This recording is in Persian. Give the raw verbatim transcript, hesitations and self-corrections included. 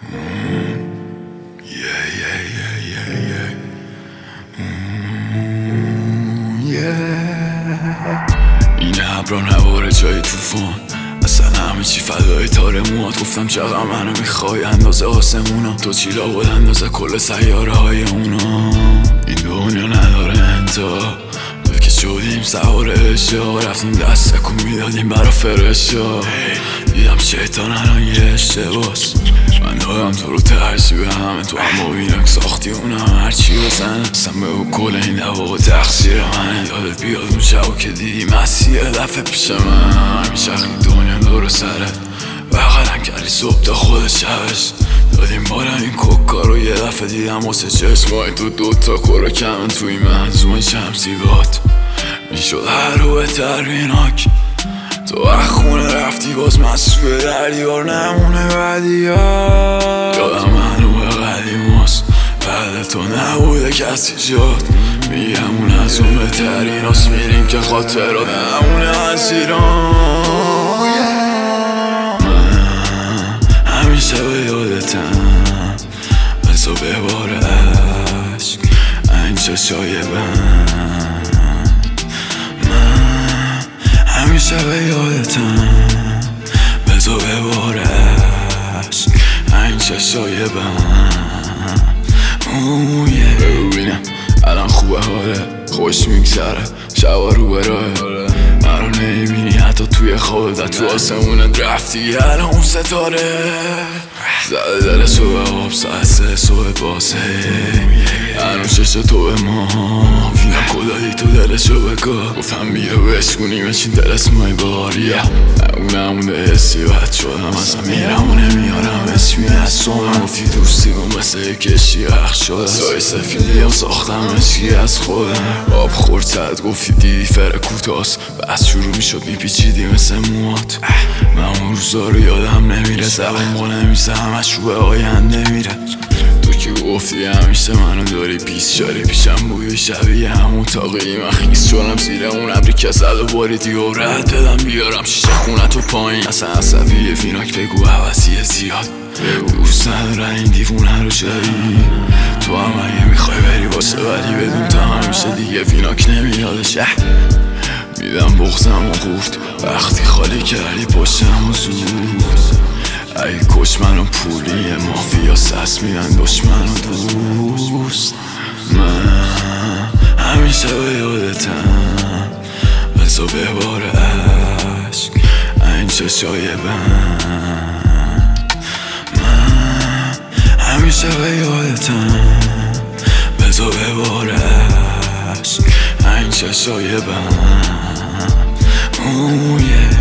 این ابرا نواره جای توفان، اصلا همه چی فدای تار موات. گفتم چقدر منو میخوای اندازه آسمونا، تو چی لابد اندازه کل سیاره های اونا. این دنیا نداره انتا، دل که شدیم سوار اشیا، رفتیم دست تکون میدادیم برا فرشا. دیدم شیطان الان یه اشتباس، من دادم تو رو ترجیح به همه، تو هم بابینک ساختی اونم هرچی بزن. اصلا به او کل این دوا تقصیر منه، یادت بیاد اون شبا که دیدی مسیح دفعه پیش من. همیشه دنیا دور سرت بغلم کردی صبح تا خود شبش، دادیم بالا این کوکا رو یه دفعه دیدم واسه چشمای تو دوتا کرا کمن توی منظومه شمسی بات. میشد هر رو بهتر بیناک، تو اخونه رفتی باز مسئول در دیوار نمونه بعدی ها. یادم منو به قدیم هست، بعد تو نبوده کسی جاد. میگم اون از اون بهترین هست، میریم که خاطرات نمونه از ایران. من همیشه به یادتم، بزا به بار عشق این چشای بند. همیشه به یادتم، بزا به بار عشق این چشای بند. ببینم الان خوبه حاله، خوش میگذره شبا رو براه. منو نمیبینی حتی توی خوابت، تو آسمونت رفتی الان اون ستاره. زده دلشو به آب ساعت سه صبح بازه، هنو شش تو به ما وینا کدایی تو دلشو بگاه. گفتم بیا بشکونیمش این دل اسمای باریا، اون نمونده حسی بد شدم ازم میرم و نمیارم اسمی از سومن. گفتی دوستی گم مثل یک کشی حق شده، سای سفیدی هم ساختم اشکی از خودم. آب خورتت گفتی دیدی فر کوتاست، بس شروع میشد میپیچیدی مثل موات. من اون روزا رو یادم نمیره، زبان ما نمیزه همش رو به آینده میره. تو که گفتی همیشه منو داری پیس شاری پیشم بوی شبیه همون تاقی. من خیس شدم زیر اون ابری که زد و باریدی و رد بدم بیارم شیشه خونه تو پایین. اصلا عصبیه فیناک بگو عوضیه زیاد، دوست ندارن این دیوونه رو شدی. تو هم اگه میخوای بری واسه ولی بدون تا همیشه دیگه فیناک نمیاد شه. میدم بغزم و خورد وقتی خالی کردی پشتم و زود. ای کش منو پولی مافیا سس میدن دشمن و دوست. من همیشه به یادتم، بزا به بار عشق این چشای بند. من همیشه به یادتم، بزا به بار عشق این چشای بند. اوه yeah.